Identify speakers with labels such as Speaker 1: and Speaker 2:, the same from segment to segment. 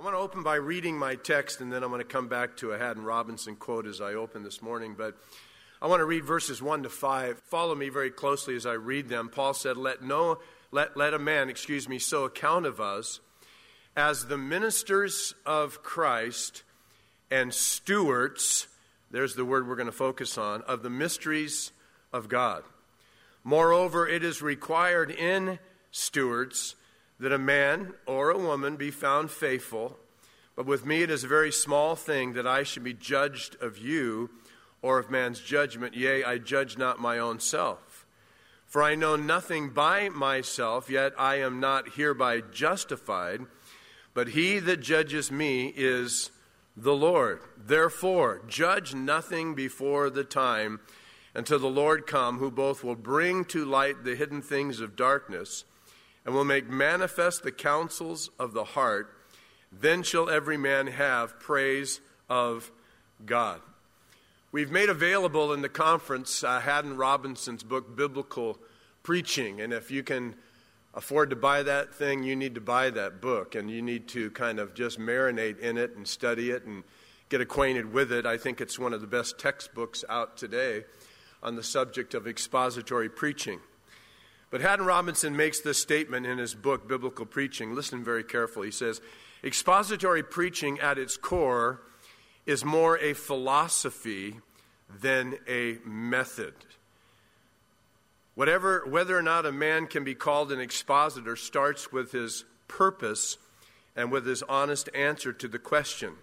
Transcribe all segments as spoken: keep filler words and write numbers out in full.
Speaker 1: I want to open by reading my text, and then I'm going to come back to a Haddon Robinson quote as I open this morning. But I want to read verses one to five. Follow me very closely as I read them. Paul said, Let no, let, let a man, excuse me, so account of us as the ministers of Christ and stewards, there's the word we're going to focus on, of the mysteries of God. Moreover, it is required in stewards that a man or a woman be found faithful, but with me it is a very small thing that I should be judged of you or of man's judgment. Yea, I judge not my own self. For I know nothing by myself, yet I am not hereby justified, but he that judges me is the Lord. Therefore, judge nothing before the time until the Lord come, who both will bring to light the hidden things of darkness and will make manifest the counsels of the heart. Then shall every man have praise of God. We've made available in the conference uh, Haddon Robinson's book, Biblical Preaching. And if you can afford to buy that thing, you need to buy that book. And you need to kind of just marinate in it and study it and get acquainted with it. I think it's one of the best textbooks out today on the subject of expository preaching. But Haddon Robinson makes this statement in his book, Biblical Preaching. Listen very carefully. He says, expository preaching at its core is more a philosophy than a method. Whatever, whether or not a man can be called an expositor starts with his purpose and with his honest answer to the question,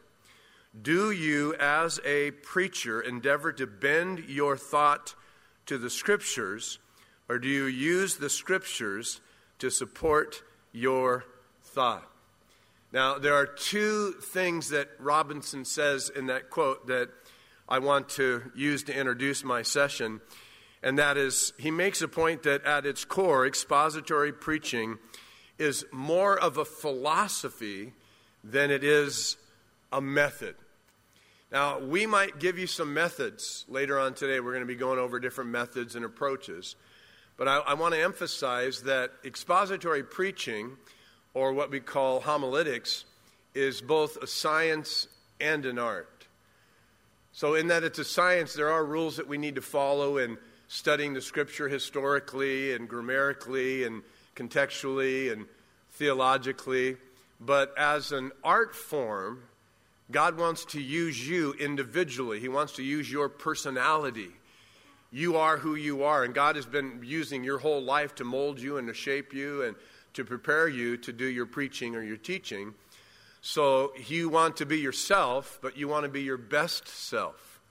Speaker 1: do you as a preacher endeavor to bend your thought to the Scriptures, or do you use the Scriptures to support your thought? Now, there are two things that Robinson says in that quote that I want to use to introduce my session. And that is, he makes a point that at its core, expository preaching is more of a philosophy than it is a method. Now, we might give you some methods later on today. We're going to be going over different methods and approaches. But I, I want to emphasize that expository preaching, or what we call homiletics, is both a science and an art. So in that it's a science, there are rules that we need to follow in studying the Scripture historically and grammatically and contextually and theologically. But as an art form, God wants to use you individually. He wants to use your personality. You are who you are, and God has been using your whole life to mold you and to shape you and to prepare you to do your preaching or your teaching. So you want to be yourself, but you want to be your best self.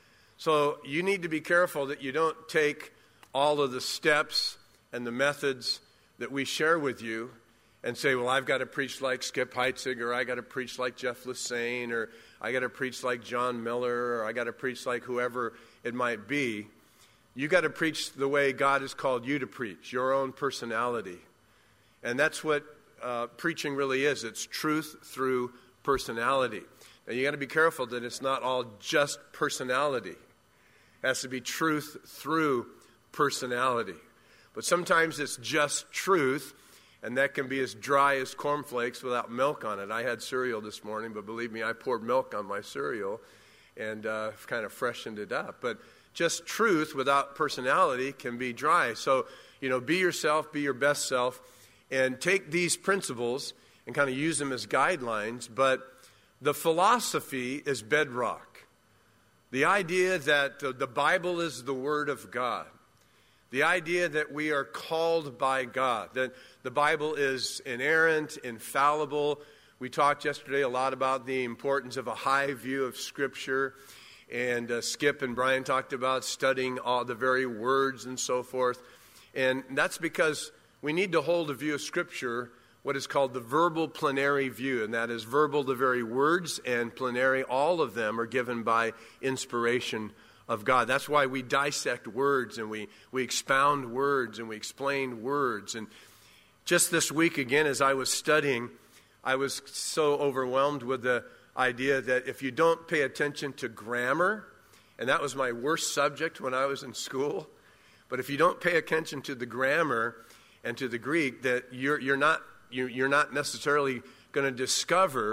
Speaker 1: So you need to be careful that you don't take all of the steps and the methods that we share with you and say, well, I've got to preach like Skip Heitzig, or I got to preach like Jeff Lassane, or I got to preach like John Miller, or I got to preach like whoever it might be. You got to preach the way God has called you to preach, your own personality. And that's what uh, preaching really is. It's truth through personality. Now, you got to be careful that it's not all just personality. It has to be truth through personality. But sometimes it's just truth, and that can be as dry as cornflakes without milk on it. I had cereal this morning, but believe me, I poured milk on my cereal and uh, kind of freshened it up. But just truth without personality can be dry. So, you know, be yourself, be your best self, and take these principles and kind of use them as guidelines. But the philosophy is bedrock. The idea that the Bible is the Word of God. The idea that we are called by God. That the Bible is inerrant, infallible. We talked yesterday a lot about the importance of a high view of Scripture. And uh, Skip and Brian talked about studying all the very words and so forth. And that's because we need to hold a view of Scripture, what is called the verbal plenary view. And that is verbal, the very words, and plenary, all of them are given by inspiration of God. That's why we dissect words and we, we expound words and we explain words. And just this week, again, as I was studying, I was so overwhelmed with the idea that if you don't pay attention to grammar, and that was my worst subject when I was in school, but if you don't pay attention to the grammar and to the Greek, that you're, you're not you're, you're not necessarily going to discover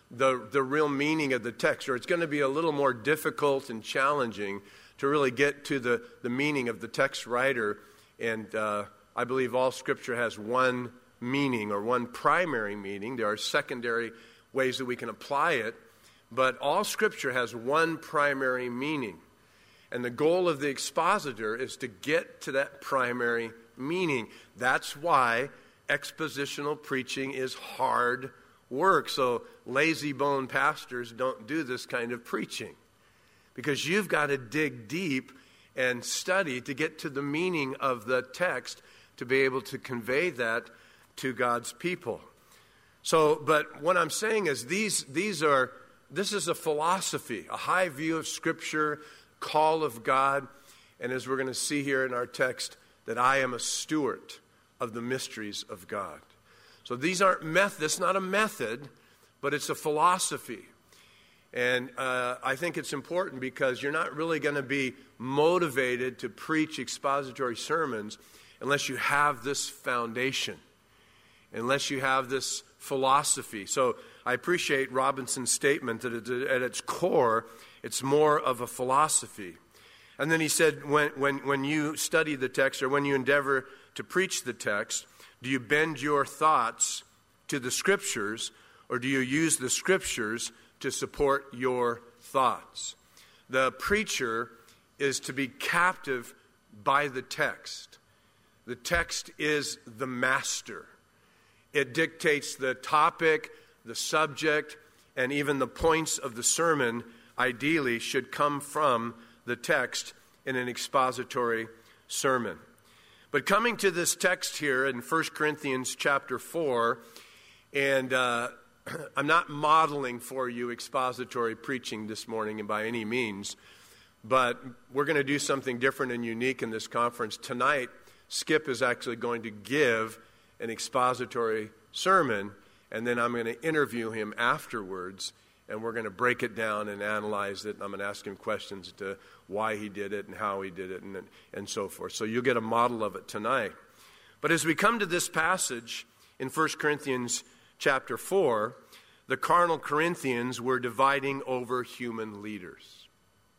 Speaker 1: the, the real meaning of the text, or it's going to be a little more difficult and challenging to really get to the, the meaning of the text writer. And uh, I believe all Scripture has one meaning or one primary meaning. There are secondary ways that we can apply it, but all Scripture has one primary meaning. And the goal of the expositor is to get to that primary meaning. That's why expositional preaching is hard work. So lazy bone pastors don't do this kind of preaching, because you've got to dig deep and study to get to the meaning of the text to be able to convey that to God's people. So, but what I'm saying is these these are this is a philosophy, a high view of Scripture, call of God, and as we're going to see here in our text, that I am a steward of the mysteries of God. So these aren't method. It's not a method, but it's a philosophy. And uh, I think it's important because you're not really going to be motivated to preach expository sermons unless you have this foundation, unless you have this philosophy. So I appreciate Robinson's statement that at its core, it's more of a philosophy. And then he said, when, when, when you study the text or when you endeavor to preach the text, do you bend your thoughts to the Scriptures, or do you use the Scriptures to support your thoughts? The preacher is to be captive by the text. The text is the master. It dictates the topic, the subject, and even the points of the sermon, ideally, should come from the text in an expository sermon. But coming to this text here in First Corinthians chapter four, and uh, I'm not modeling for you expository preaching this morning and by any means, but we're going to do something different and unique in this conference. Tonight, Skip is actually going to give an expository sermon, and then I'm going to interview him afterwards, and we're going to break it down and analyze it, and I'm going to ask him questions to why he did it and how he did it and, and so forth. So you'll get a model of it tonight. But as we come to this passage in First Corinthians chapter four, the carnal Corinthians were dividing over human leaders.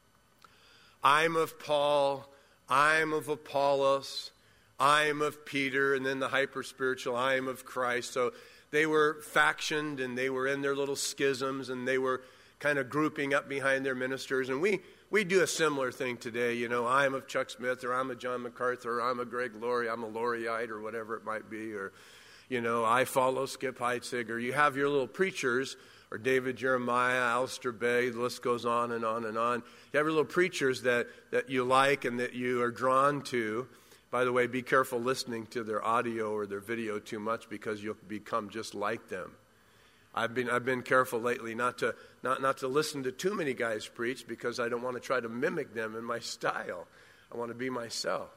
Speaker 1: I'm of Paul, I'm of Apollos, I'm of Peter, and then the hyper-spiritual, I'm of Christ. So they were factioned, and they were in their little schisms, and they were kind of grouping up behind their ministers. And we, we do a similar thing today. You know, I'm of Chuck Smith, or I'm a John MacArthur, or I'm a Greg Laurie, I'm a Laurieite, or whatever it might be. Or, you know, I follow Skip Heitzig. Or you have your little preachers, or David Jeremiah, Alistair Begg, the list goes on and on and on. You have your little preachers that, that you like and that you are drawn to. By the way, be careful listening to their audio or their video too much, because you'll become just like them. I've been I've been careful lately not to not, not to listen to too many guys preach, because I don't want to try to mimic them in my style. I want to be myself.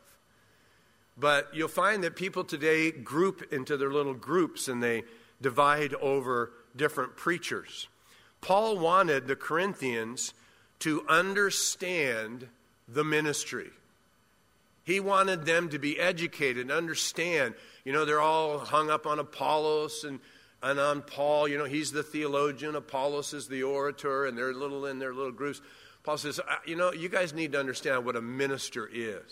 Speaker 1: But you'll find that people today group into their little groups, and they divide over different preachers. Paul wanted the Corinthians to understand the ministry. He wanted them to be educated and understand. You know, they're all hung up on Apollos and, and on Paul. You know, he's the theologian, Apollos is the orator, and they're little in their little groups. Paul says, you know, you guys need to understand what a minister is.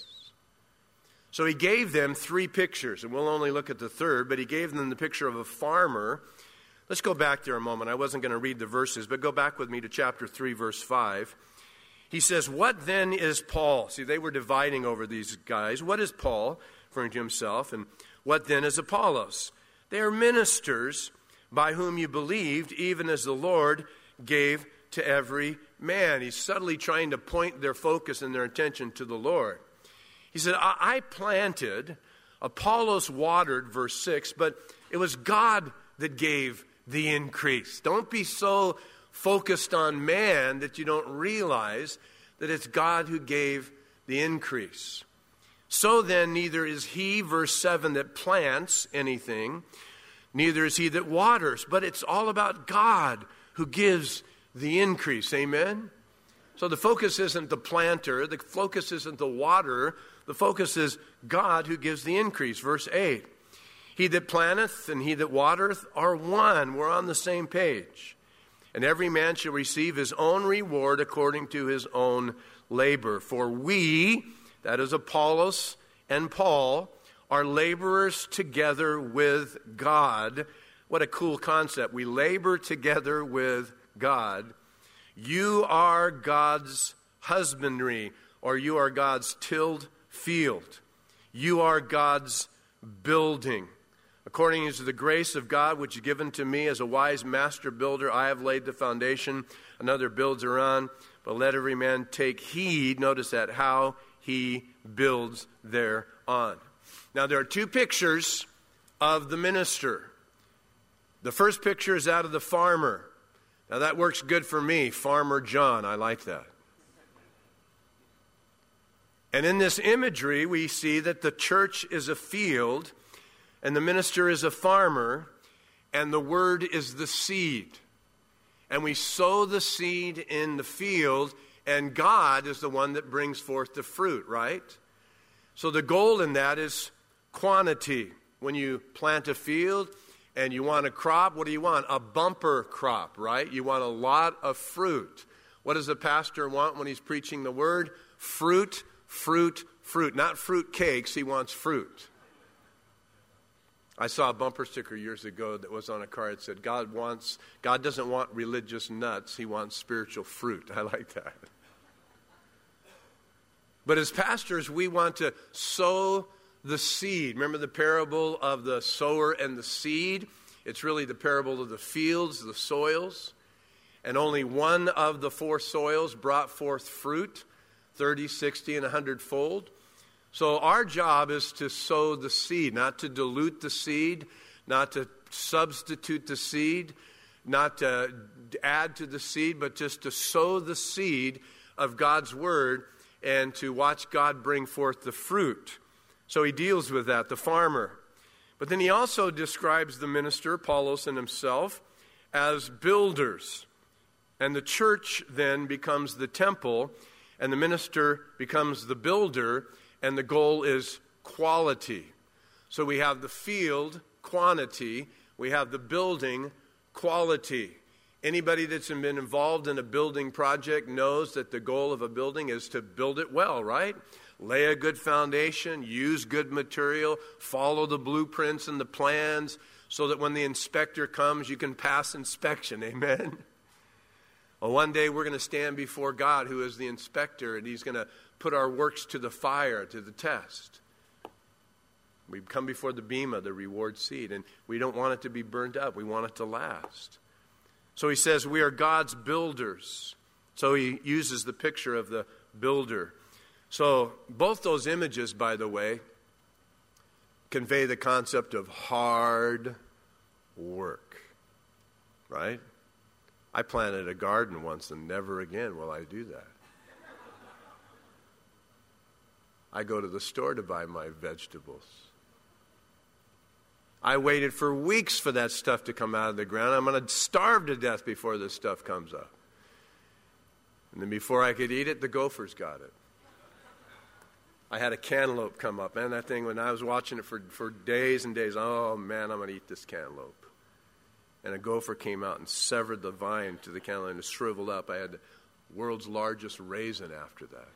Speaker 1: So he gave them three pictures, and we'll only look at the third, but he gave them the picture of a farmer. Let's go back there a moment. I wasn't going to read the verses, but go back with me to chapter three, verse five. He says, what then is Paul? See, they were dividing over these guys. What is Paul, referring to himself, and what then is Apollos? They are ministers by whom you believed, even as the Lord gave to every man. He's subtly trying to point their focus and their attention to the Lord. He said, I, I planted, Apollos watered, verse six, but it was God that gave the increase. Don't be so focused on man that you don't realize that it's God who gave the increase. So then, neither is he, verse seven, that plants anything, neither is he that waters, but it's all about God who gives the increase. Amen? So the focus isn't the planter, the focus isn't the waterer, the focus is God who gives the increase. Verse eight, he that planteth and he that watereth are one. We're on the same page. And every man shall receive his own reward according to his own labor. For we, that is Apollos and Paul, are laborers together with God. What a cool concept. We labor together with God. You are God's husbandry, or you are God's tilled field. You are God's building. According to the grace of God which is given to me as a wise master builder, I have laid the foundation, another builds around, but let every man take heed, notice that, how he builds thereon. Now there are two pictures of the minister. The first picture is that of the farmer. Now that works good for me, Farmer John, I like that. And in this imagery we see that the church is a field, and the minister is a farmer, and the word is the seed. And we sow the seed in the field, and God is the one that brings forth the fruit, right? So the goal in that is quantity. When you plant a field and you want a crop, what do you want? A bumper crop, right? You want a lot of fruit. What does the pastor want when he's preaching the word? Fruit, fruit, fruit. Not fruit cakes, he wants fruit. I saw a bumper sticker years ago that was on a car that said, God wants, God doesn't want religious nuts, he wants spiritual fruit. I like that. But as pastors, we want to sow the seed. Remember the parable of the sower and the seed? It's really the parable of the fields, the soils. And only one of the four soils brought forth fruit, thirty, sixty, and a hundred fold. So our job is to sow the seed, not to dilute the seed, not to substitute the seed, not to add to the seed, but just to sow the seed of God's word and to watch God bring forth the fruit. So he deals with that, the farmer. But then he also describes the minister, Apollos and himself, as builders. And the church then becomes the temple, and the minister becomes the builder, and the goal is quality. So we have the field, quantity. We have the building, quality. Anybody that's been involved in a building project knows that the goal of a building is to build it well, right? Lay a good foundation, use good material, follow the blueprints and the plans so that when the inspector comes, you can pass inspection. Amen? Well, one day we're going to stand before God, who is the inspector, and he's going to put our works to the fire, to the test. We come before the bema, the reward seat, and we don't want it to be burned up. We want it to last. So he says we are God's builders. So he uses the picture of the builder. So both those images, by the way, convey the concept of hard work, right? I planted a garden once, and never again will I do that. I go to the store to buy my vegetables. I waited for weeks for that stuff to come out of the ground. I'm going to starve to death before this stuff comes up. And then before I could eat it, the gophers got it. I had a cantaloupe come up. Man, that thing, when I was watching it for, for days and days, oh, man, I'm going to eat this cantaloupe. And a gopher came out and severed the vine to the cantaloupe and it shriveled up. I had the world's largest raisin after that.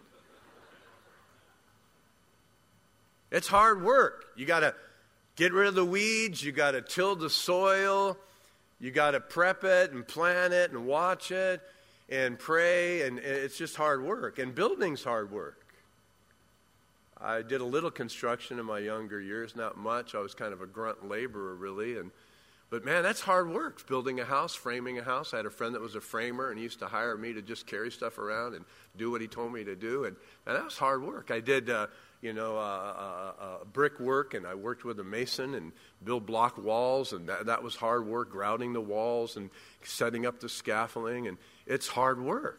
Speaker 1: It's hard work. You got to get rid of the weeds. You got to till the soil. You got to prep it and plant it and watch it and pray. And it's just hard work. And building's hard work. I did a little construction in my younger years, not much. I was kind of a grunt laborer, really. And But, man, that's hard work, building a house, framing a house. I had a friend that was a framer, and he used to hire me to just carry stuff around and do what he told me to do. And, and that was hard work. I did, uh, you know, uh, uh, uh, brick work, and I worked with a mason and build block walls, and that, that was hard work, grouting the walls and setting up the scaffolding. And it's hard work.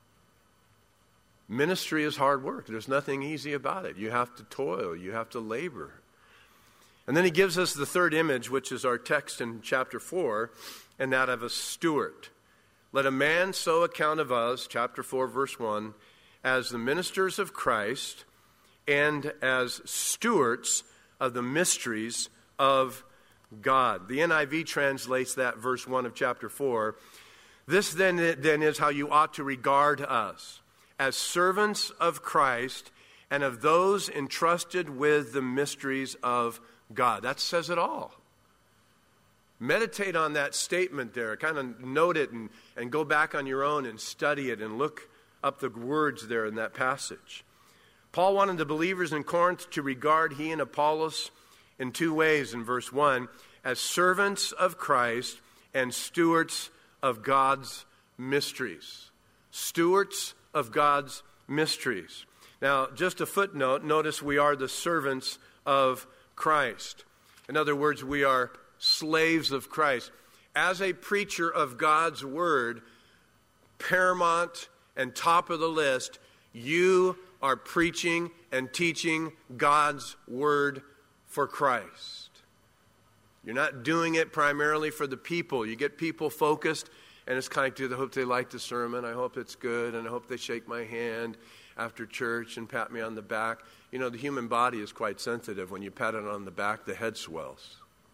Speaker 1: Ministry is hard work. There's nothing easy about it. You have to toil. You have to labor. And then he gives us the third image, which is our text in chapter four, and that of a steward. Let a man so account of us, chapter four, verse one, as the ministers of Christ and as stewards of the mysteries of God. The N I V translates that verse one of chapter four, This then, then is how you ought to regard us, as servants of Christ and of those entrusted with the mysteries of God. That says it all. Meditate on that statement there. Kind of note it and, and go back on your own and study it and look up the words there in that passage. Paul wanted the believers in Corinth to regard he and Apollos in two ways in verse one, as servants of Christ and stewards of God's mysteries. Stewards of God's mysteries. Now, just a footnote, notice we are the servants of Christ. In other words, we are slaves of Christ. As a preacher of God's word, paramount and top of the list, you are preaching and teaching God's word for Christ. You're not doing it primarily for the people. You get people focused, and it's kind of, I hope they like the sermon, I hope it's good, and I hope they shake my hand after church and pat me on the back. You know, the human body is quite sensitive. When you pat it on the back, the head swells.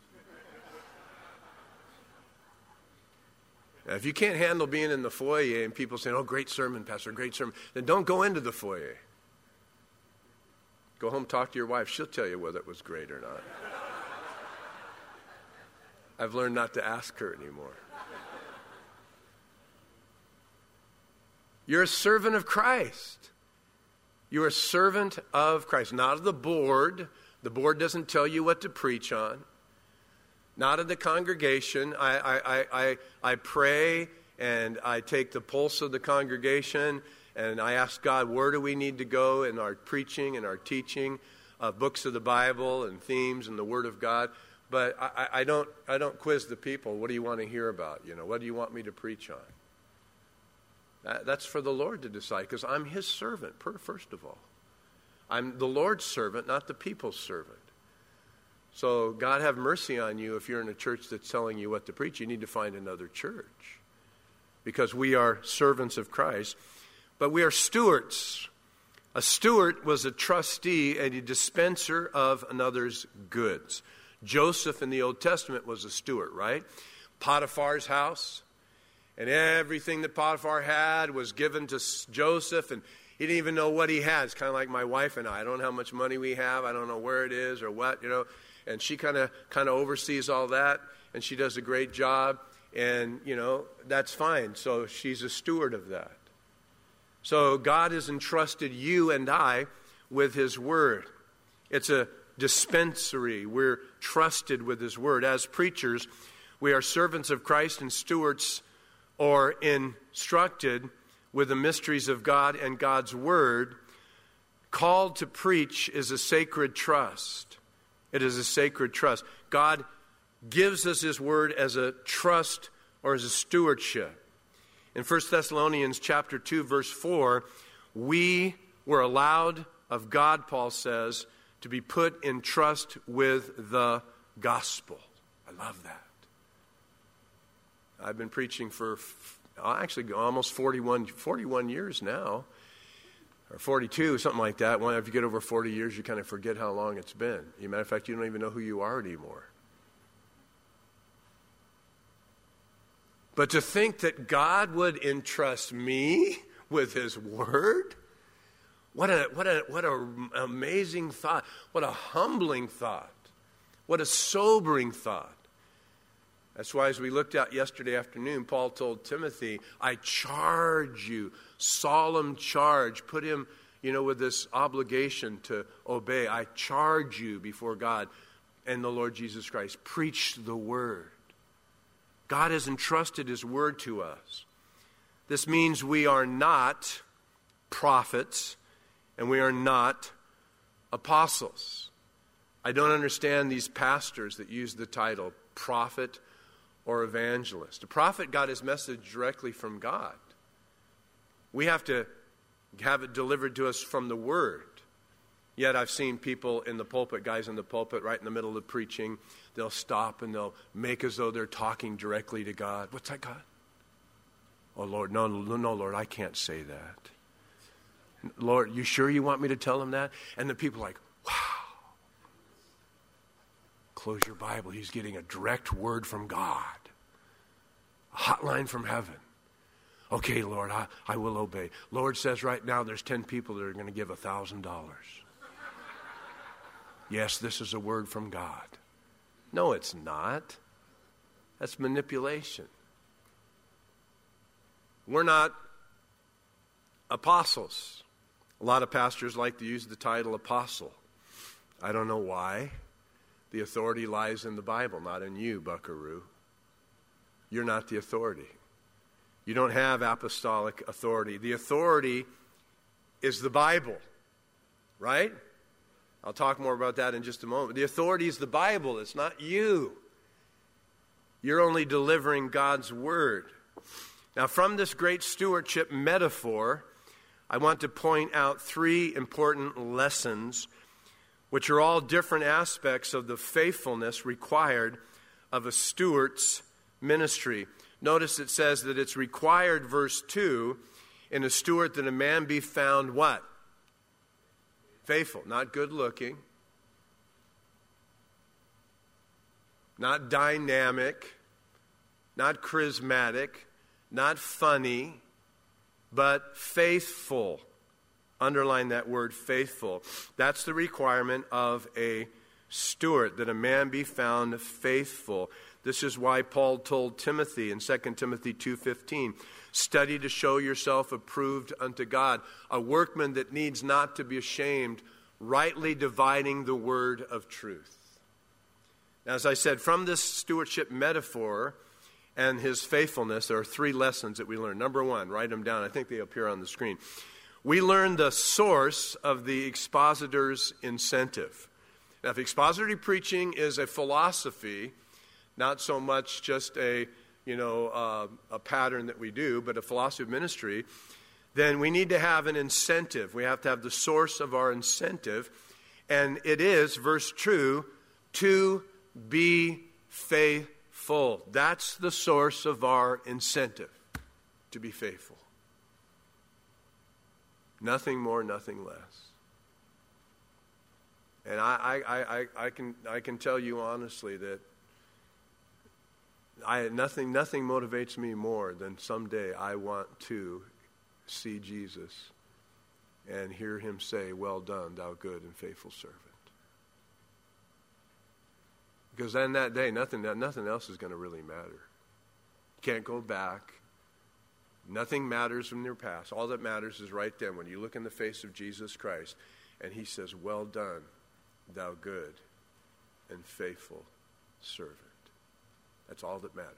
Speaker 1: Now, if you can't handle being in the foyer and people saying, oh, great sermon, Pastor, great sermon, then don't go into the foyer. Go home, talk to your wife. She'll tell you whether it was great or not. I've learned not to ask her anymore. You're a servant of Christ. You're a servant of Christ, not of the board. The board doesn't tell you what to preach on. Not of the congregation. I, I, I, I, I pray and I take the pulse of the congregation and I ask God, where do we need to go in our preaching and our teaching of books of the Bible and themes and the Word of God. But I, I, don't, I don't quiz the people. What do you want to hear about? You know, what do you want me to preach on? That, that's for the Lord to decide, because I'm His servant, first of all. I'm the Lord's servant, not the people's servant. So God have mercy on you if you're in a church that's telling you what to preach. You need to find another church, because we are servants of Christ. But we are stewards. A steward was a trustee and a dispenser of another's goods. Joseph in the Old Testament was a steward, right? Potiphar's house, and everything that Potiphar had was given to Joseph, and he didn't even know what he had. It's kind of like my wife and I. I don't know how much money we have. I don't know where it is or what, you know. And she kind of kind of oversees all that, and she does a great job, and, you know, that's fine. So she's a steward of that. So God has entrusted you and I with His Word. It's a dispensary. We're trusted with His Word. As preachers, we are servants of Christ and stewards, or instructed with the mysteries of God and God's Word. Called to preach is a sacred trust. It is a sacred trust. God gives us His Word as a trust or as a stewardship. In First Thessalonians chapter two, verse four, we were allowed of God, Paul says, to be put in trust with the gospel. I love that. I've been preaching for actually almost forty-one, forty-one years now, or forty-two, something like that. When if you get over forty years, you kind of forget how long it's been. As a matter of fact, you don't even know who you are anymore. But to think that God would entrust me with His Word, what a what a what an amazing thought! What a humbling thought! What a sobering thought! That's why, as we looked at yesterday afternoon, Paul told Timothy, "I charge you, solemn charge." Put him, you know, with this obligation to obey. I charge you before God and the Lord Jesus Christ. Preach the Word. God has entrusted His Word to us. This means we are not prophets and we are not apostles. I don't understand these pastors that use the title prophet or evangelist. A prophet got his message directly from God. We have to have it delivered to us from the Word. Yet I've seen people in the pulpit, guys in the pulpit, right in the middle of preaching, they'll stop and they'll make as though they're talking directly to God. What's that, God? Oh, Lord, no, no, no, Lord, I can't say that. Lord, you sure you want me to tell him that? And the people are like, wow. Close your Bible. He's getting a direct word from God. A hotline from heaven. Okay, Lord, I, I will obey. Lord says right now there's ten people that are going to give one thousand dollars. Yes, this is a word from God. No, it's not. That's manipulation. We're not apostles. A lot of pastors like to use the title apostle. I don't know why. The authority lies in the Bible, not in you, buckaroo. You're not the authority. You don't have apostolic authority. The authority is the Bible, right? I'll talk more about that in just a moment. The authority is the Bible. It's not you. You're only delivering God's word. Now, from this great stewardship metaphor, I want to point out three important lessons, which are all different aspects of the faithfulness required of a steward's ministry. Notice it says that it's required, verse two, in a steward that a man be found what? Faithful. Not good looking. Not dynamic. Not charismatic. Not funny. But faithful. Underline that word, faithful. That's the requirement of a steward, that a man be found faithful. This is why Paul told Timothy in Second Timothy two fifteen, study to show yourself approved unto God, a workman that needs not to be ashamed, rightly dividing the word of truth. Now, as I said, from this stewardship metaphor and his faithfulness, there are three lessons that we learn. Number one, write them down. I think they appear on the screen. We learn the source of the expositor's incentive. Now, if expository preaching is a philosophy, not so much just a, you know, uh, a pattern that we do, but a philosophy of ministry, then we need to have an incentive. We have to have the source of our incentive. And it is, verse two, to be faithful. That's the source of our incentive, to be faithful. Nothing more, nothing less. And I, I, I, I, can, I can tell you honestly that I, nothing, nothing motivates me more than someday I want to see Jesus and hear him say, well done, thou good and faithful servant. Because then that day, nothing, nothing else is going to really matter. You can't go back. Nothing matters from your past. All that matters is right then when you look in the face of Jesus Christ and he says, well done, thou good and faithful servant. That's all that matters.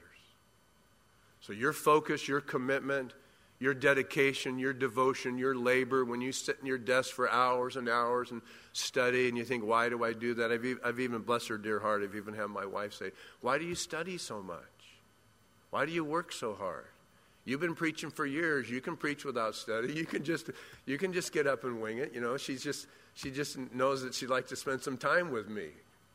Speaker 1: So your focus, your commitment, your dedication, your devotion, your labor, when you sit in your desk for hours and hours and study and you think, why do I do that? I've, e- I've even, bless her dear heart, I've even had my wife say, why do you study so much? Why do you work so hard? You've been preaching for years. You can preach without study. You can just you can just get up and wing it. You know, she's just she just knows that she'd like to spend some time with me.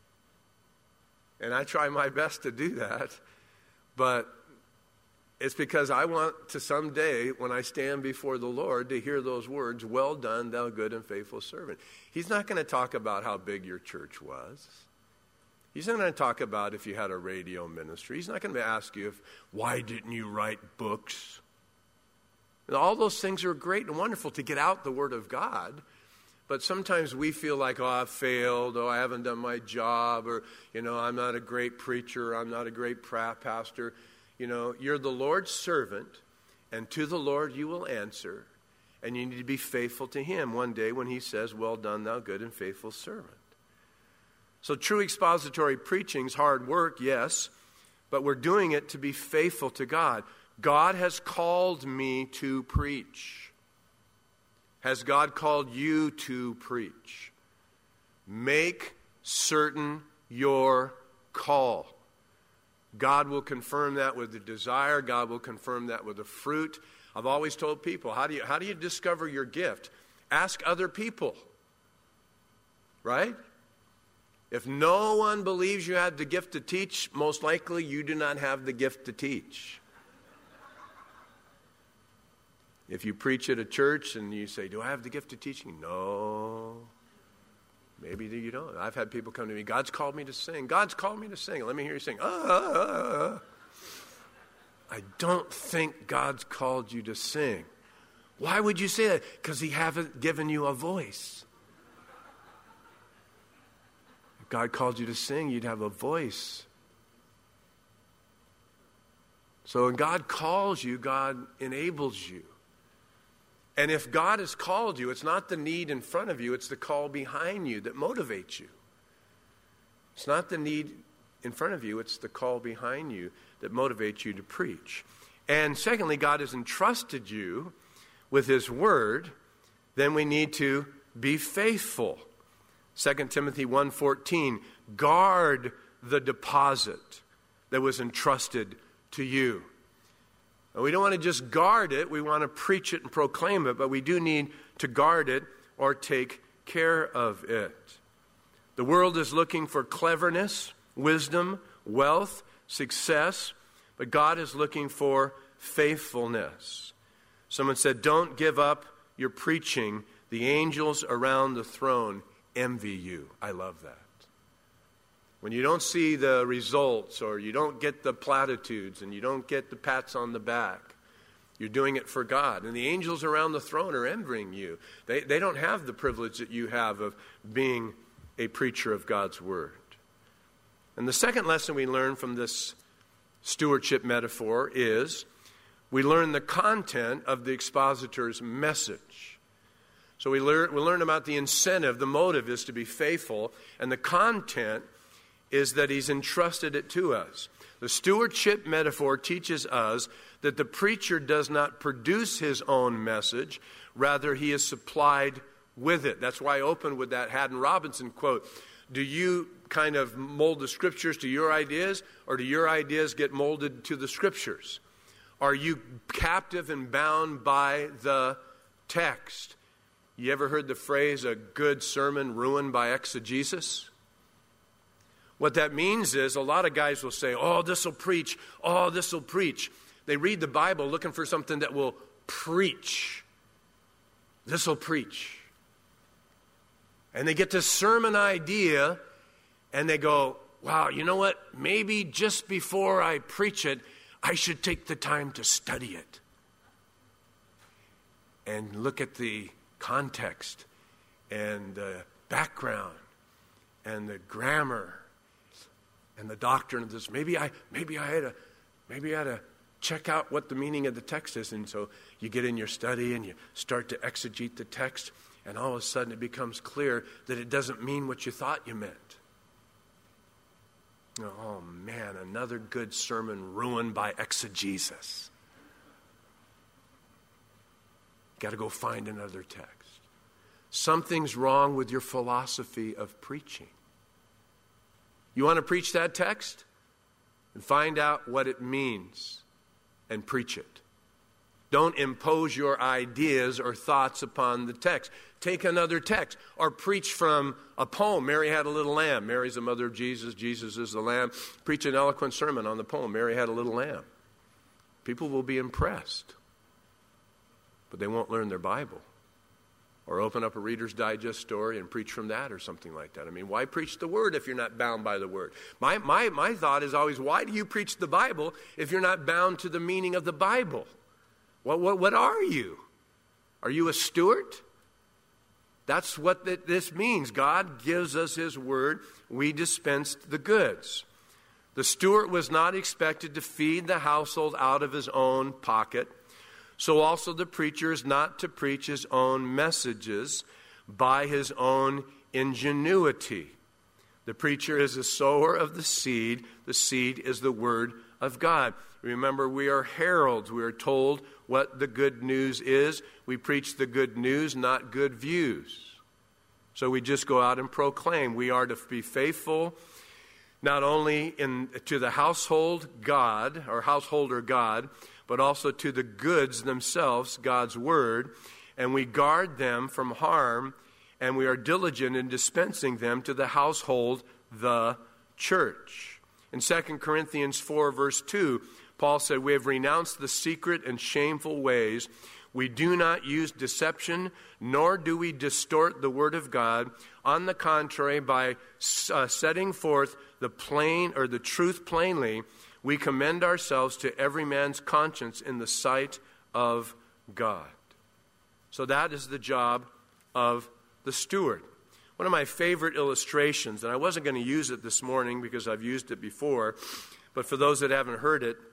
Speaker 1: And I try my best to do that. But it's because I want to someday, when I stand before the Lord, to hear those words, well done, thou good and faithful servant. He's not going to talk about how big your church was. He's not going to talk about if you had a radio ministry. He's not going to ask you, if, why didn't you write books? And all those things are great and wonderful to get out the Word of God. But sometimes we feel like, oh, I've failed, oh, I haven't done my job, or, you know, I'm not a great preacher, I'm not a great pra- pastor. You know, you're the Lord's servant, and to the Lord you will answer, and you need to be faithful to him one day when he says, well done, thou good and faithful servant. So true expository preaching is hard work, yes, but we're doing it to be faithful to God. God has called me to preach. Has God called you to preach? Make certain your call. God will confirm that with the desire. God will confirm that with the fruit. I've always told people, how do you, how do you discover your gift? Ask other people. Right? If no one believes you have the gift to teach, most likely you do not have the gift to teach. If you preach at a church and you say, do I have the gift of teaching? No. Maybe you don't. I've had people come to me, God's called me to sing. God's called me to sing. Let me hear you sing. Ah, ah, ah. I don't think God's called you to sing. Why would you say that? Because he hasn't given you a voice. If God called you to sing, you'd have a voice. So when God calls you, God enables you. And if God has called you, it's not the need in front of you, it's the call behind you that motivates you. It's not the need in front of you, it's the call behind you that motivates you to preach. And secondly, God has entrusted you with his word, then we need to be faithful. Second Timothy one fourteen, guard the deposit that was entrusted to you. And we don't want to just guard it, we want to preach it and proclaim it, but we do need to guard it or take care of it. The world is looking for cleverness, wisdom, wealth, success, but God is looking for faithfulness. Someone said, don't give up your preaching. The angels around the throne envy you. I love that. When you don't see the results or you don't get the platitudes and you don't get the pats on the back, you're doing it for God. And the angels around the throne are envying you. They, they don't have the privilege that you have of being a preacher of God's word. And the second lesson we learn from this stewardship metaphor is we learn the content of the expositor's message. So we learn, we learn about the incentive, the motive is to be faithful, and the content is that he's entrusted it to us. The stewardship metaphor teaches us that the preacher does not produce his own message, rather he is supplied with it. That's why I opened with that Haddon Robinson quote. Do you kind of mold the scriptures to your ideas, or do your ideas get molded to the scriptures? Are you captive and bound by the text? You ever heard the phrase, a good sermon ruined by exegesis? What that means is a lot of guys will say, oh, this will preach, oh, this will preach. They read the Bible looking for something that will preach. This will preach. And they get this sermon idea and they go, wow, you know what? Maybe just before I preach it, I should take the time to study it. And look at the context and the background and the grammar and the doctrine of this. Maybe I maybe I had to maybe I had to check out what the meaning of the text is. And so you get in your study and you start to exegete the text, and all of a sudden it becomes clear that it doesn't mean what you thought you meant. Oh man, another good sermon ruined by exegesis. Got to go find another text. Something's wrong with your philosophy of preaching. You want to preach that text? And find out what it means and preach it. Don't impose your ideas or thoughts upon the text. Take another text or preach from a poem. Mary had a little lamb. Mary's the mother of Jesus. Jesus is the lamb. Preach an eloquent sermon on the poem. Mary had a little lamb. People will be impressed, but they won't learn their Bible. Or open up a Reader's Digest story and preach from that or something like that. I mean, why preach the Word if you're not bound by the Word? My, my, my thought is always, why do you preach the Bible if you're not bound to the meaning of the Bible? What, what, what are you? Are you a steward? That's what th- this means. God gives us His Word. We dispensed the goods. The steward was not expected to feed the household out of his own pocket. So also the preacher is not to preach his own messages by his own ingenuity. The preacher is a sower of the seed. The seed is the word of God. Remember, we are heralds. We are told what the good news is. We preach the good news, not good views. So we just go out and proclaim. We are to be faithful not only in to the household God, or householder God, but also to the goods themselves, God's word, and we guard them from harm, and we are diligent in dispensing them to the household, the church. In Second Corinthians four, verse two, Paul said, we have renounced the secret and shameful ways. We do not use deception, nor do we distort the word of God. On the contrary, by uh, setting forth the plain or the truth plainly, we commend ourselves to every man's conscience in the sight of God. So that is the job of the steward. One of my favorite illustrations, and I wasn't going to use it this morning because I've used it before, but for those that haven't heard it,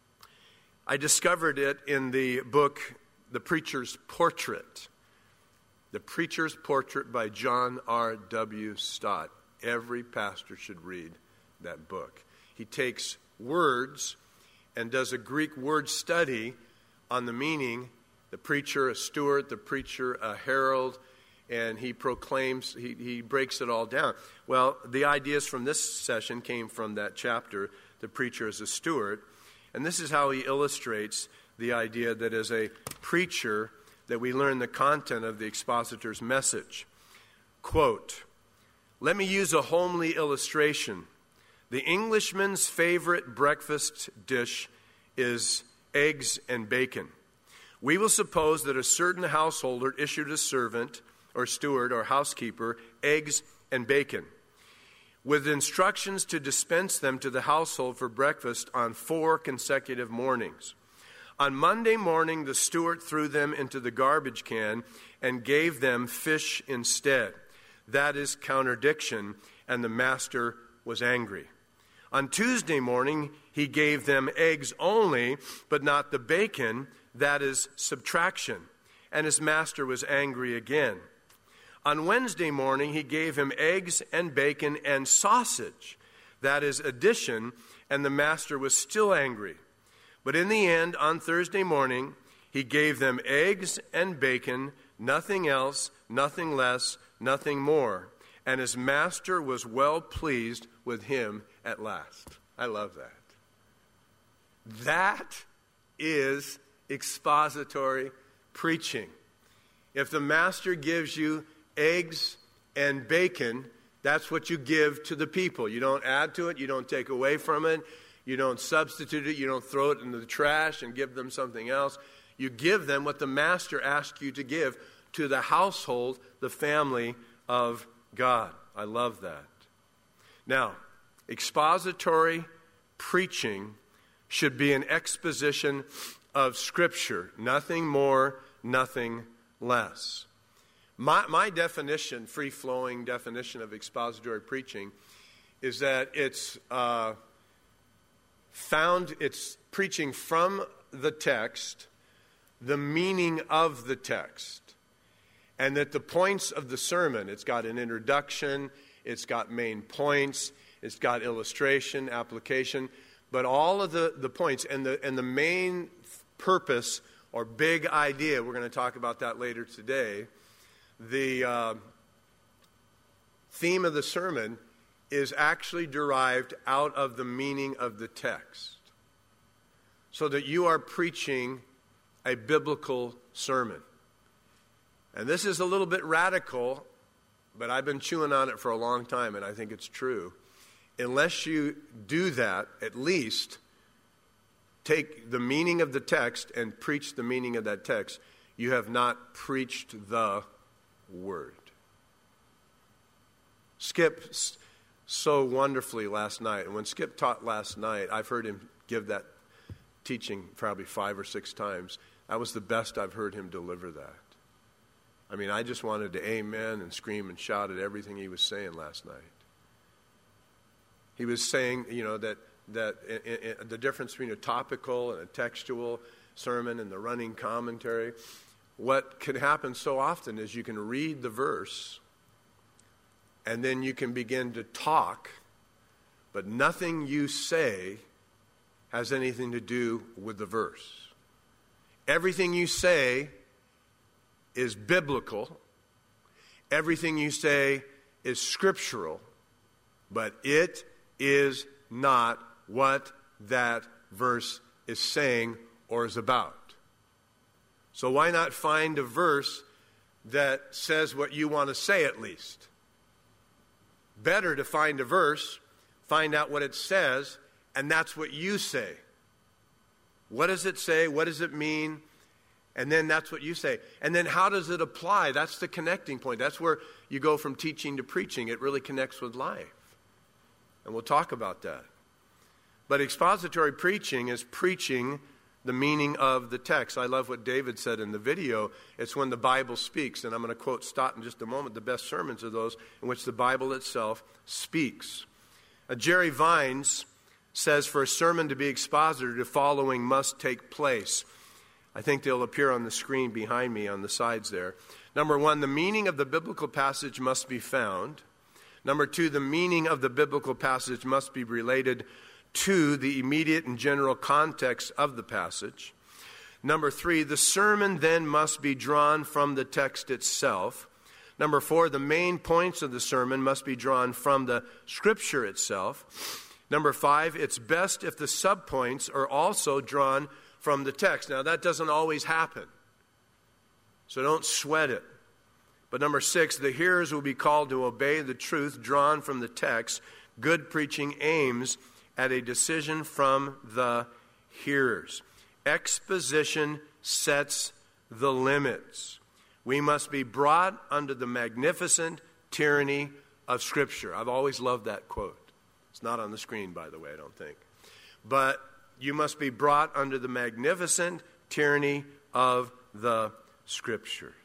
Speaker 1: I discovered it in the book, The Preacher's Portrait. The Preacher's Portrait by John R W Stott. Every pastor should read that book. He takes words and does a Greek word study on the meaning, the preacher, a steward, the preacher, a herald, and he proclaims, he, he breaks it all down. Well, the ideas from this session came from that chapter, The Preacher as a Steward, and this is how he illustrates the idea that as a preacher, that we learn the content of the expositor's message. Quote, "Let me use a homely illustration. The Englishman's favorite breakfast dish is eggs and bacon. We will suppose that a certain householder issued a servant or steward or housekeeper eggs and bacon, with instructions to dispense them to the household for breakfast on four consecutive mornings. On Monday morning, the steward threw them into the garbage can and gave them fish instead. That is contradiction, and the master was angry. On Tuesday morning, he gave them eggs only, but not the bacon. That is subtraction, and his master was angry again. On Wednesday morning, he gave him eggs and bacon and sausage. That is addition, and the master was still angry. But in the end, on Thursday morning, he gave them eggs and bacon, nothing else, nothing less, nothing more. And his master was well pleased with him at last." I love that. That is expository preaching. If the master gives you eggs and bacon, that's what you give to the people. You don't add to it. You don't take away from it. You don't substitute it. You don't throw it into the trash and give them something else. You give them what the master asked you to give to the household, the family of God. I love that. Now, expository preaching should be an exposition of Scripture. Nothing more, nothing less. My, my definition, free-flowing definition of expository preaching is that it's uh, found, it's preaching from the text, the meaning of the text. And that the points of the sermon, it's got an introduction, it's got main points, it's got illustration, application, but all of the, the points and the and the main purpose or big idea, we're going to talk about that later today, the uh, theme of the sermon is actually derived out of the meaning of the text. So that you are preaching a biblical sermon. And this is a little bit radical, but I've been chewing on it for a long time, and I think it's true. Unless you do that, at least take the meaning of the text and preach the meaning of that text, you have not preached the word. Skip so wonderfully last night, and when Skip taught last night, I've heard him give that teaching probably five or six times. That was the best I've heard him deliver that. I mean, I just wanted to amen and scream and shout at everything he was saying last night. He was saying, you know, that that in, in, the difference between a topical and a textual sermon and the running commentary. What can happen so often is you can read the verse and then you can begin to talk, but nothing you say has anything to do with the verse. Everything you say is biblical. Everything you say is scriptural, but it is not what that verse is saying or is about. So why not find a verse that says what you want to say at least? Better to find a verse, find out what it says, and that's what you say. What does it say? What does it mean? And then that's what you say. And then how does it apply? That's the connecting point. That's where you go from teaching to preaching. It really connects with life. And we'll talk about that. But expository preaching is preaching the meaning of the text. I love what David said in the video. It's when the Bible speaks. And I'm going to quote Stott in just a moment. The best sermons are those in which the Bible itself speaks. Uh, Jerry Vines says, for a sermon to be expositor, the following must take place. I think they'll appear on the screen behind me on the sides there. Number one, the meaning of the biblical passage must be found. Number two, the meaning of the biblical passage must be related to the immediate and general context of the passage. Number three, the sermon then must be drawn from the text itself. Number four, the main points of the sermon must be drawn from the Scripture itself. Number five, it's best if the subpoints are also drawn from the text. Now, that doesn't always happen, so don't sweat it. But number six, the hearers will be called to obey the truth drawn from the text. Good preaching aims at a decision from the hearers. Exposition sets the limits. We must be brought under the magnificent tyranny of Scripture. I've always loved that quote. It's not on the screen, by the way, I don't think. But you must be brought under the magnificent tyranny of the Scriptures.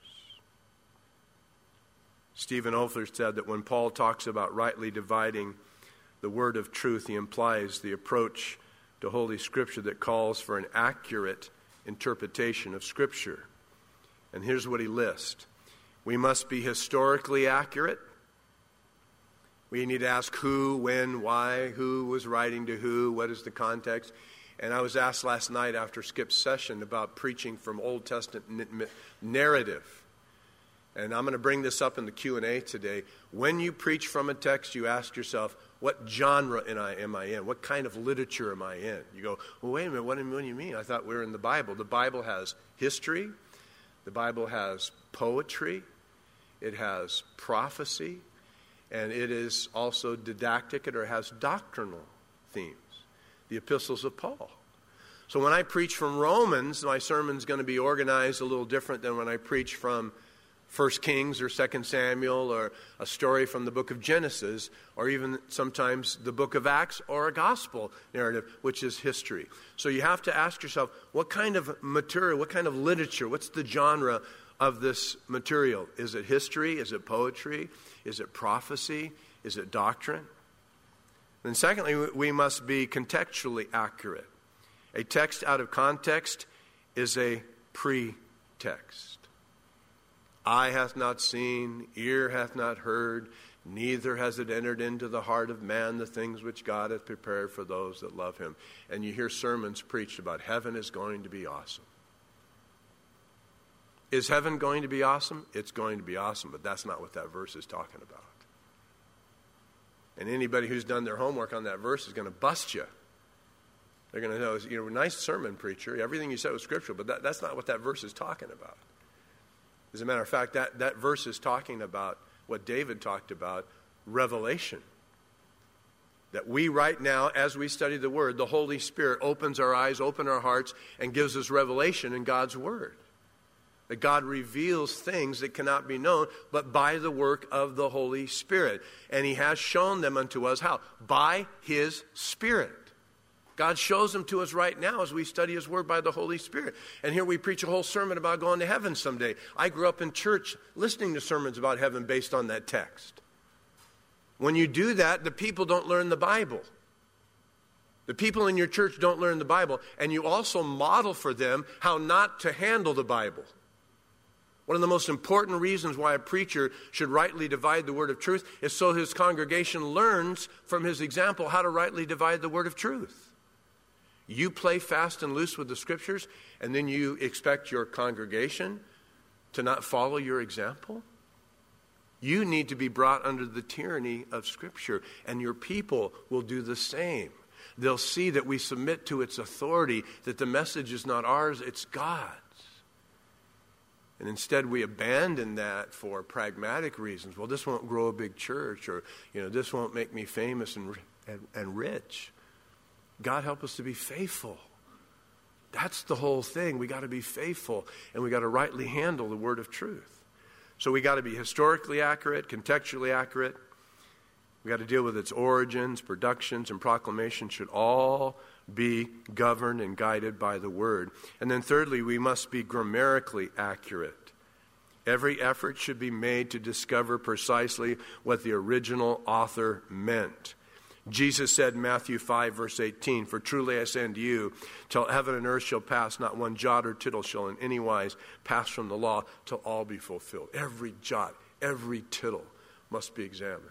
Speaker 1: Stephen Olfert said that when Paul talks about rightly dividing the word of truth, he implies the approach to Holy Scripture that calls for an accurate interpretation of Scripture. And here's what he lists. We must be historically accurate. We need to ask who, when, why, who was writing to who, what is the context. And I was asked last night after Skip's session about preaching from Old Testament narrative. And I'm going to bring this up in the Q and A today. When you preach from a text, you ask yourself, what genre am I in? What kind of literature am I in? You go, well, wait a minute, what do you mean? I thought we were in the Bible. The Bible has history. The Bible has poetry. It has prophecy. And it is also didactic, or has doctrinal themes. The epistles of Paul. So when I preach from Romans, my sermon's going to be organized a little different than when I preach from First Kings or Second Samuel or a story from the book of Genesis, or even sometimes the book of Acts or a gospel narrative, which is history. So you have to ask yourself, what kind of material, what kind of literature, what's the genre of this material? Is it history? Is it poetry? Is it prophecy? Is it doctrine? And secondly, we must be contextually accurate. A text out of context is a pretext. Eye hath not seen, ear hath not heard, neither has it entered into the heart of man the things which God hath prepared for those that love him. And you hear sermons preached about heaven is going to be awesome. Is heaven going to be awesome? It's going to be awesome, but that's not what that verse is talking about. And anybody who's done their homework on that verse is going to bust you. They're going to know, you know, nice sermon preacher, everything you said was scriptural, but that, that's not what that verse is talking about. As a matter of fact, that, that verse is talking about what David talked about, revelation. That we right now, as we study the Word, the Holy Spirit opens our eyes, opens our hearts, and gives us revelation in God's Word. That God reveals things that cannot be known, but by the work of the Holy Spirit. And He has shown them unto us how? By His Spirit. God shows them to us right now as we study His Word by the Holy Spirit. And here we preach a whole sermon about going to heaven someday. I grew up in church listening to sermons about heaven based on that text. When you do that, the people don't learn the Bible. The people in your church don't learn the Bible. And you also model for them how not to handle the Bible. One of the most important reasons why a preacher should rightly divide the word of truth is so his congregation learns from his example how to rightly divide the word of truth. You play fast and loose with the Scriptures, and then you expect your congregation to not follow your example? You need to be brought under the tyranny of Scripture, and your people will do the same. They'll see that we submit to its authority, that the message is not ours, it's God's. And instead we abandon that for pragmatic reasons. Well, this won't grow a big church, or, you know, this won't make me famous and, and, and rich. God help us to be faithful. That's the whole thing. We got to be faithful, and we got to rightly handle the word of truth. So we got to be historically accurate, contextually accurate. We got to deal with its origins, productions, and proclamation should all be governed and guided by the Word. And then thirdly, we must be grammatically accurate. Every effort should be made to discover precisely what the original author meant. Jesus said in Matthew five, verse eighteen, "For truly I say unto you, till heaven and earth shall pass, not one jot or tittle shall in any wise pass from the law, till all be fulfilled." Every jot, every tittle must be examined.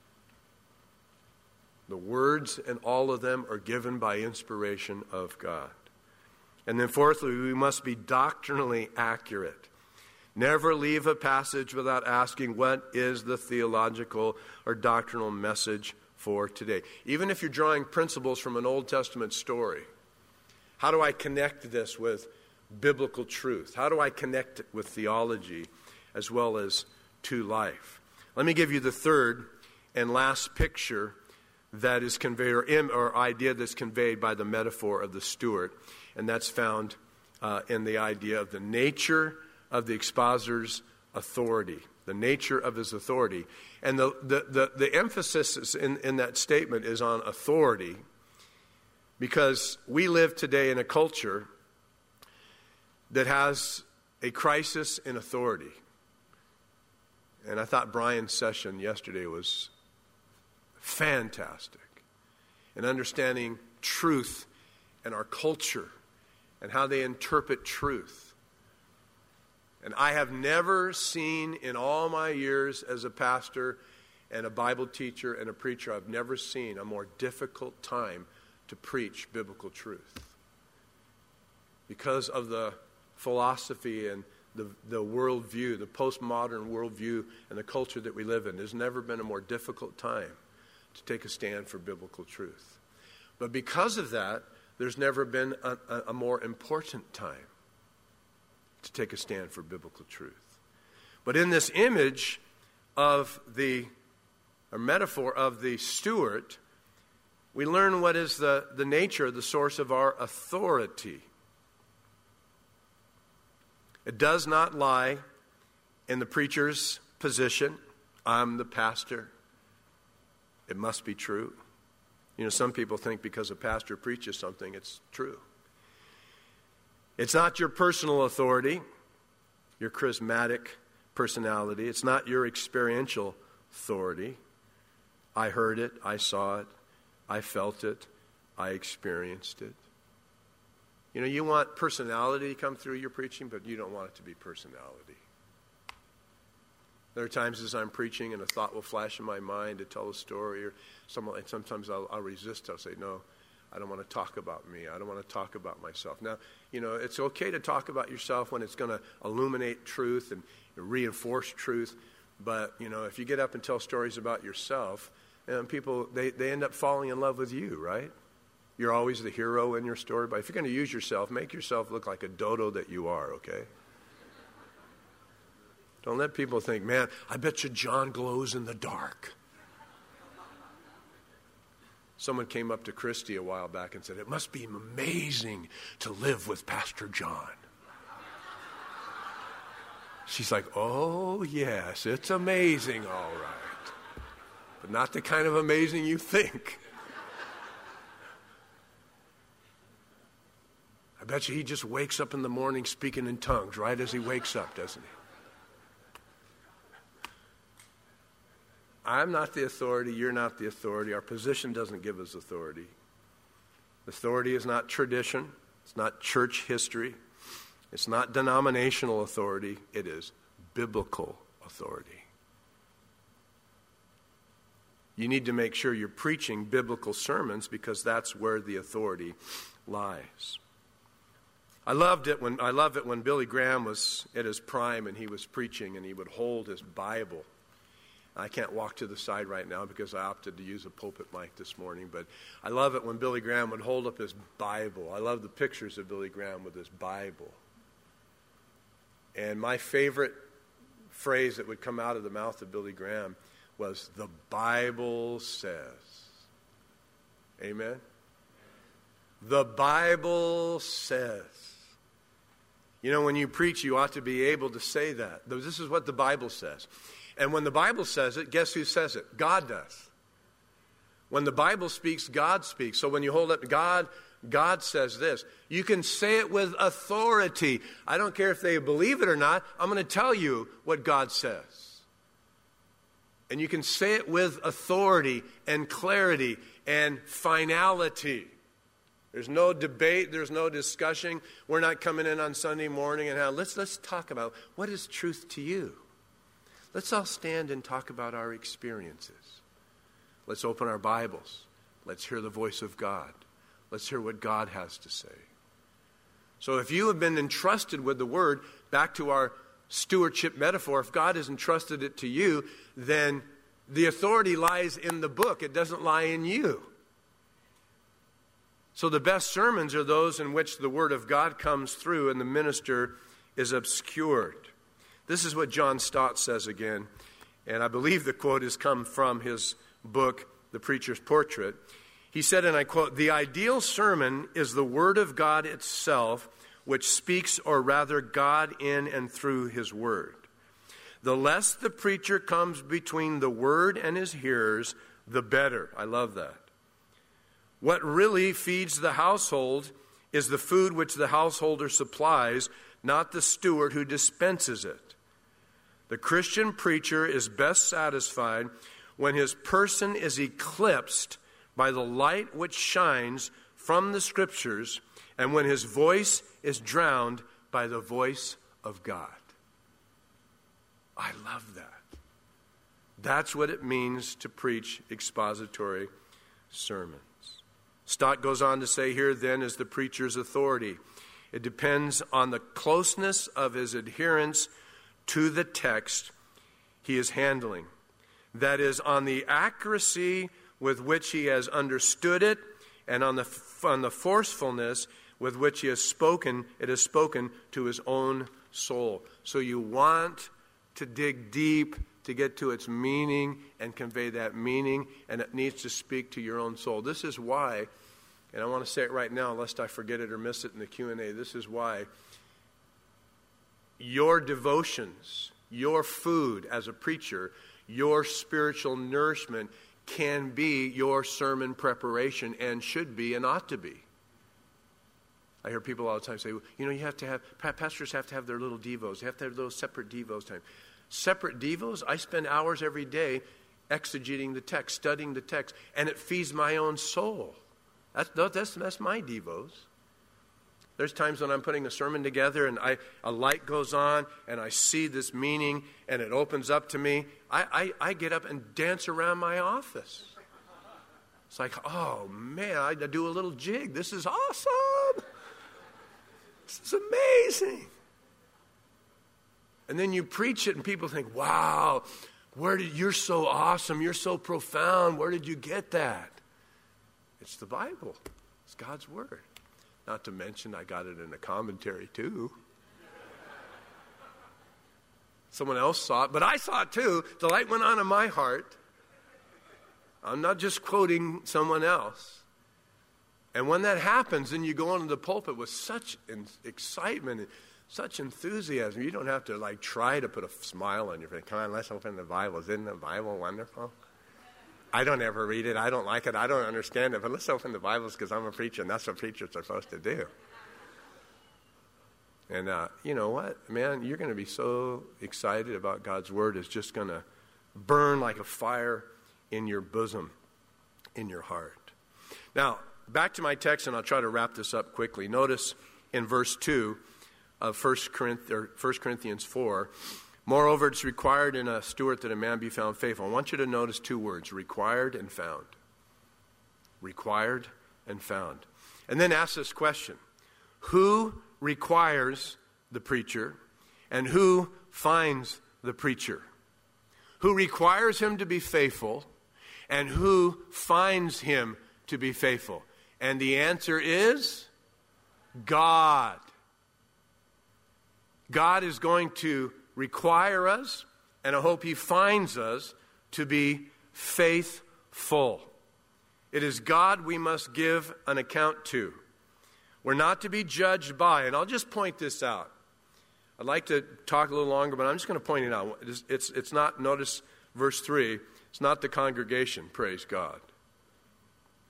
Speaker 1: The words and all of them are given by inspiration of God. And then fourthly, we must be doctrinally accurate. Never leave a passage without asking, what is the theological or doctrinal message for today? Even if you're drawing principles from an Old Testament story, how do I connect this with biblical truth? How do I connect it with theology as well as to life? Let me give you the third and last picture that is conveyed, or, im, or idea that's conveyed by the metaphor of the steward, and that's found uh, in the idea of the nature of the expositor's authority, the nature of his authority. And the, the, the, the emphasis in, in that statement is on authority, because we live today in a culture that has a crisis in authority. And I thought Brian's session yesterday was fantastic in understanding truth and our culture and how they interpret truth. And I have never seen in all my years as a pastor and a Bible teacher and a preacher, I've never seen a more difficult time to preach biblical truth. Because of the philosophy and the, the worldview, the postmodern worldview and the culture that we live in, there's never been a more difficult time to take a stand for biblical truth. But because of that, there's never been a, a, a more important time to take a stand for biblical truth. But in this image of the, or metaphor of the steward, we learn what is the, the nature, the source of our authority. It does not lie in the preacher's position. I'm the pastor. It must be true. You know, some people think because a pastor preaches something, it's true. It's not your personal authority, your charismatic personality. It's not your experiential authority. I heard it, I saw it, I felt it, I experienced it. You know, you want personality to come through your preaching, but you don't want it to be personality. There are times as I'm preaching and a thought will flash in my mind to tell a story, or someone, and sometimes I'll, I'll resist. I'll say, no, I don't want to talk about me. I don't want to talk about myself. Now, you know, it's okay to talk about yourself when it's going to illuminate truth and reinforce truth. But, you know, if you get up and tell stories about yourself, and people, they, they end up falling in love with you, right? You're always the hero in your story. But if you're going to use yourself, make yourself look like a dodo that you are, okay? Don't let people think, man, I bet you John glows in the dark. Someone came up to Christy a while back and said, it must be amazing to live with Pastor John. She's like, oh, yes, it's amazing, all right. But not the kind of amazing you think. I bet you he just wakes up in the morning speaking in tongues right as he wakes up, doesn't he? I'm not the authority. You're not the authority. Our position doesn't give us authority. Authority is not tradition. It's not church history. It's not denominational authority. It is biblical authority. You need to make sure you're preaching biblical sermons because that's where the authority lies. I loved it when I love it when Billy Graham was at his prime and he was preaching and he would hold his Bible. I can't walk to the side right now because I opted to use a pulpit mic this morning, but I love it when Billy Graham would hold up his Bible. I love the pictures of Billy Graham with his Bible. And my favorite phrase that would come out of the mouth of Billy Graham was, the Bible says. Amen? The Bible says. You know, when you preach, you ought to be able to say that. This is what the Bible says. And when the Bible says it, guess who says it? God does. When the Bible speaks, God speaks. So when you hold up God, God says this. You can say it with authority. I don't care if they believe it or not. I'm going to tell you what God says. And you can say it with authority and clarity and finality. There's no debate. There's no discussion. We're not coming in on Sunday morning and how, let's, let's talk about what is truth to you. Let's all stand and talk about our experiences. Let's open our Bibles. Let's hear the voice of God. Let's hear what God has to say. So if you have been entrusted with the Word, back to our stewardship metaphor, if God has entrusted it to you, then the authority lies in the book. It doesn't lie in you. So the best sermons are those in which the Word of God comes through and the minister is obscured. This is what John Stott says again, and I believe the quote has come from his book, The Preacher's Portrait. He said, and I quote, "The ideal sermon is the Word of God itself, which speaks, or rather God in and through His Word. The less the preacher comes between the Word and his hearers, the better." I love that. "What really feeds the household is the food which the householder supplies, not the steward who dispenses it. The Christian preacher is best satisfied when his person is eclipsed by the light which shines from the Scriptures, and when his voice is drowned by the voice of God." I love that. That's what it means to preach expository sermons. Stott goes on to say, here then is the preacher's authority. It depends on the closeness of his adherence to the text he is handling. That is, on the accuracy with which he has understood it, and on the on the forcefulness with which he has spoken, it has spoken to his own soul. So you want to dig deep to get to its meaning and convey that meaning, and it needs to speak to your own soul. This is why, and I want to say it right now, lest I forget it or miss it in the Q and A, this is why your devotions, your food as a preacher, your spiritual nourishment can be your sermon preparation, and should be and ought to be. I hear people all the time say, you know, you have to have, pastors have to have their little devos. They have to have those separate devos time. Separate devos? I spend hours every day exegeting the text, studying the text, and it feeds my own soul. That's, that's, that's my devos. There's times when I'm putting a sermon together and I, a light goes on and I see this meaning and it opens up to me. I, I, I get up and dance around my office. It's like, oh man, I do a little jig. This is awesome. This is amazing. And then you preach it and people think, wow, where did, you're so awesome. You're so profound. Where did you get that? It's the Bible. It's God's Word. Not to mention, I got it in a commentary too. Someone else saw it, but I saw it too. The light went on in my heart. I'm not just quoting someone else. And when that happens, then you go into the pulpit with such excitement and such enthusiasm. You don't have to like try to put a smile on your face. Come on, let's open the Bible. Isn't the Bible wonderful? I don't ever read it. I don't like it. I don't understand it. But let's open the Bibles because I'm a preacher, and that's what preachers are supposed to do. And uh, you know what? Man, you're going to be so excited about God's Word. It's just going to burn like a fire in your bosom, in your heart. Now, back to my text, and I'll try to wrap this up quickly. Notice in verse two of First Corinthians four, moreover, it's required in a steward that a man be found faithful. I want you to notice two words, required and found. Required and found. And then ask this question. Who requires the preacher and who finds the preacher? Who requires him to be faithful and who finds him to be faithful? And the answer is God. God is going to require us, and I hope He finds us to be faithful. It is God we must give an account to. We're not to be judged by, and I'll just point this out. I'd like to talk a little longer, but I'm just going to point it out. It's, it's, it's not, notice verse three, it's not the congregation, praise God.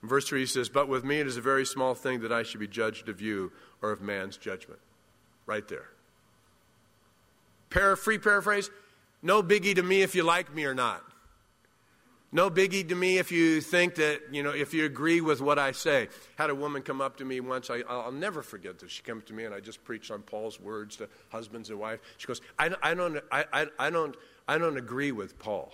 Speaker 1: In verse three he says, but with me it is a very small thing that I should be judged of you or of man's judgment. Right there. Para, free paraphrase, no biggie to me if you like me or not. No biggie to me if you think that, you know, if you agree with what I say. Had a woman come up to me once. I, I'll never forget this. She came to me and I just preached on Paul's words to husbands and wives. She goes, I, I don't, I, I, I don't, I don't agree with Paul.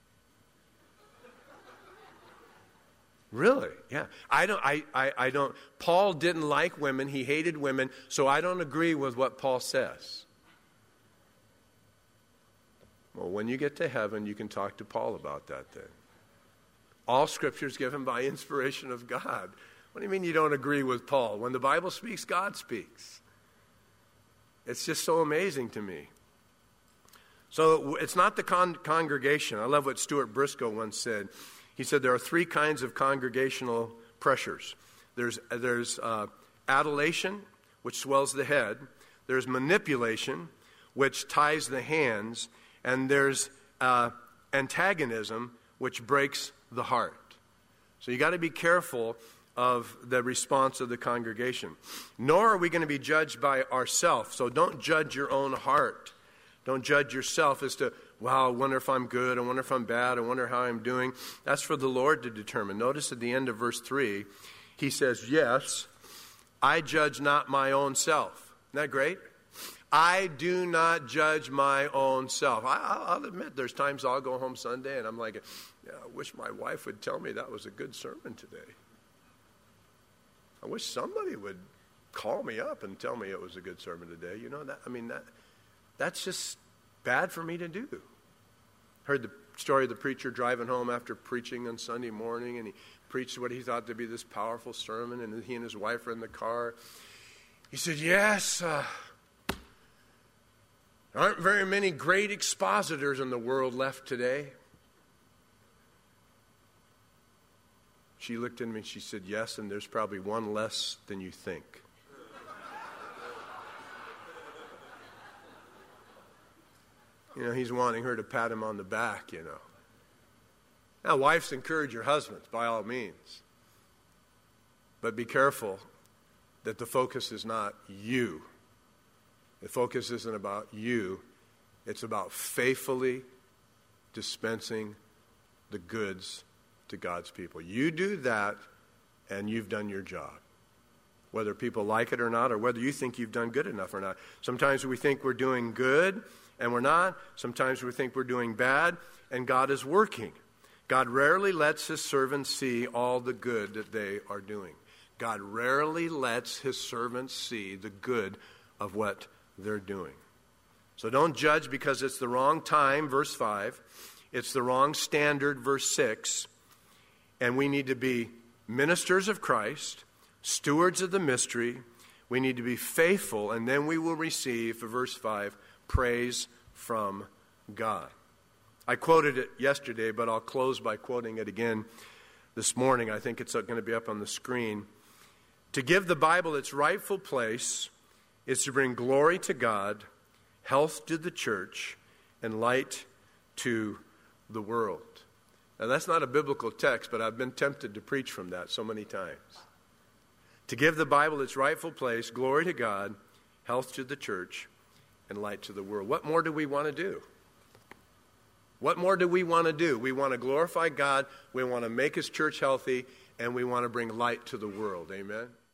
Speaker 1: Really? Yeah. I don't, I, I, I don't, Paul didn't like women. He hated women. So I don't agree with what Paul says. Well, when you get to heaven, you can talk to Paul about that then. All Scripture is given by inspiration of God. What do you mean you don't agree with Paul? When the Bible speaks, God speaks. It's just so amazing to me. So it's not the con- congregation. I love what Stuart Briscoe once said. He said there are three kinds of congregational pressures. There's, there's uh, adulation, which swells the head. There's manipulation, which ties the hands. And there's uh, antagonism, which breaks the heart. So you got to be careful of the response of the congregation. Nor are we going to be judged by ourselves. So don't judge your own heart. Don't judge yourself as to, wow, I wonder if I'm good. I wonder if I'm bad. I wonder how I'm doing. That's for the Lord to determine. Notice at the end of verse three, he says, yes, I judge not my own self. Isn't that great? I do not judge my own self. I, I'll admit there's times I'll go home Sunday and I'm like, yeah, I wish my wife would tell me that was a good sermon today. I wish somebody would call me up and tell me it was a good sermon today. You know, that I mean, that that's just bad for me to do. Heard the story of the preacher driving home after preaching on Sunday morning, and he preached what he thought to be this powerful sermon, and he and his wife were in the car. He said, yes, uh, there aren't very many great expositors in the world left today. She looked at me and she said, yes, and there's probably one less than you think. You know, he's wanting her to pat him on the back, you know. Now, wives, encourage your husbands, by all means. But be careful that the focus is not you. The focus isn't about you. It's about faithfully dispensing the goods to God's people. You do that, and you've done your job. Whether people like it or not, or whether you think you've done good enough or not. Sometimes we think we're doing good, and we're not. Sometimes we think we're doing bad, and God is working. God rarely lets his servants see all the good that they are doing. God rarely lets his servants see the good of what they're doing. So don't judge because it's the wrong time, verse five. It's the wrong standard, verse six. And we need to be ministers of Christ, stewards of the mystery. We need to be faithful, and then we will receive, for verse five, praise from God. I quoted it yesterday, but I'll close by quoting it again this morning. I think it's going to be up on the screen. To give the Bible its rightful place is to bring glory to God, health to the church, and light to the world. Now, that's not a biblical text, but I've been tempted to preach from that so many times. To give the Bible its rightful place, glory to God, health to the church, and light to the world. What more do we want to do? What more do we want to do? We want to glorify God, we want to make his church healthy, and we want to bring light to the world. Amen?